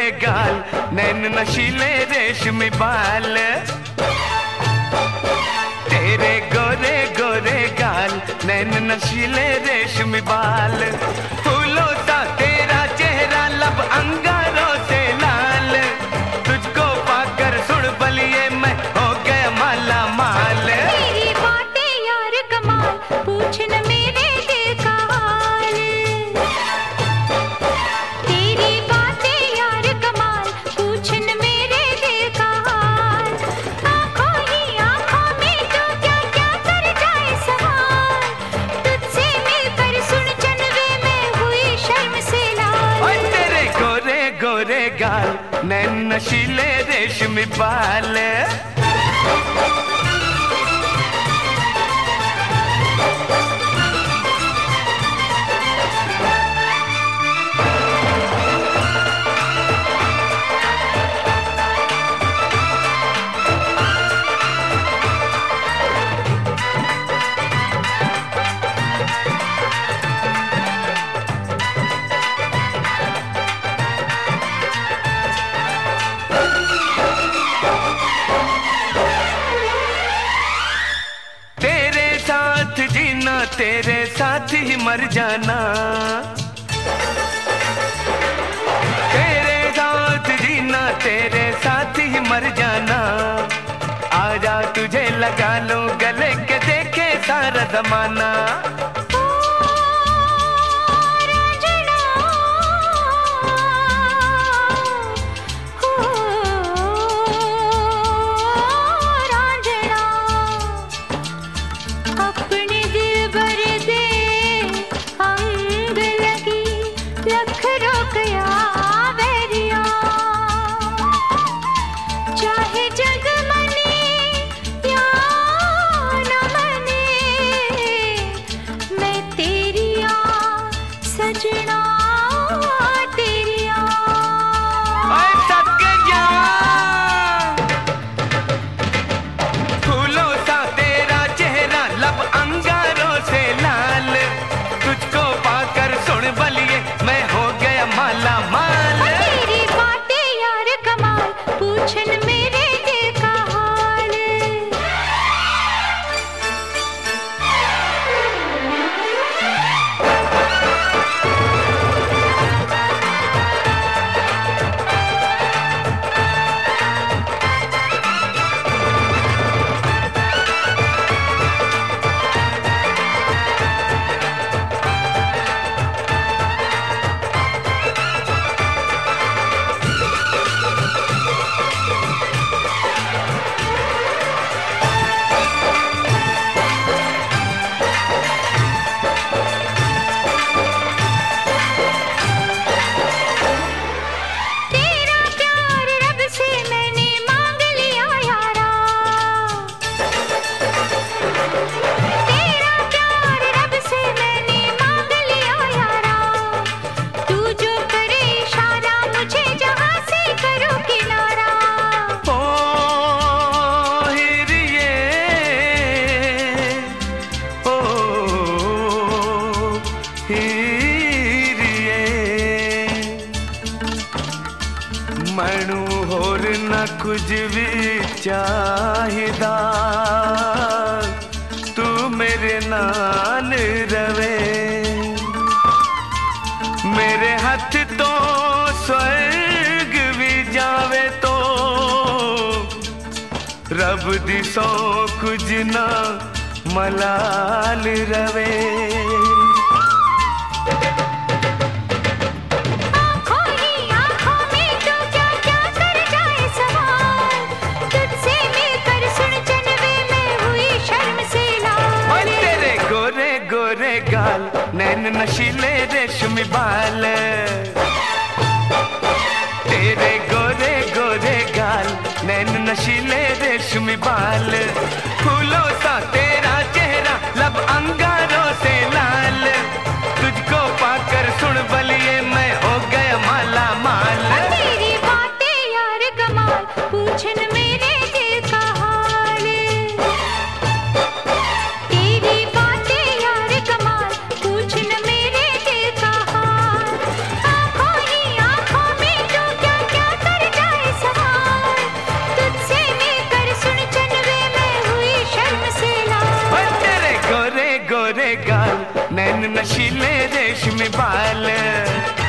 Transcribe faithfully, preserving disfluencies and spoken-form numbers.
गोरे गाल, नैन नशीले रेशमी बाल। तेरे गोरे गोरे गाल, नैन नशीले रेशमी बाल। फूलों सा तेरा चेहरा, लब अंगारों से लाल। तुझको पाकर सुन बलिए मैं हो गया माला माल। तेरी बातें यार कमाल, पूछ न मेरे दिल का हाल। तेरी बातें यार कमाल, पूछ न मेरे दिल का हाल। आँखों ही आँखों में तो क्या क्या कर जाए सवाल। तुझसे मिलकर सुन चनवे में हुई शर्म से लाल। और तेरे गोरे गोरे गाल, नैन नशीले रेशमी बाल। तेरे साथ ही मर जाना, तेरे साथ जीना, तेरे साथ ही मर जाना। आजा तुझे लगा लूं गले के, देखे सारा जमाना। मैनू होर न कुछ भी चाहिदा, तू मेरे नाल रवे। मेरे हाथ तो स्वर्ग भी जावे तो रब दी सौ कुछ ना मलाल रवे। गाल नैन नशीले रेशमी बाल, तेरे गोरे गोरे गाल नैन नशीले रेशमी बाल। फूलों सा तेरा चेहरा, लब अंगारों से लाल। तुझको पाकर सुन बलिए मैं हो गया माला माल। तेरी बातें यार कमाल, पूछन मेरे दिल का हाल। तेरी बातें यार कमाल, पूछन मेरे दिल का हाल। आँखों ही आँखों में तू क्या क्या नशीले रेशमी बाल।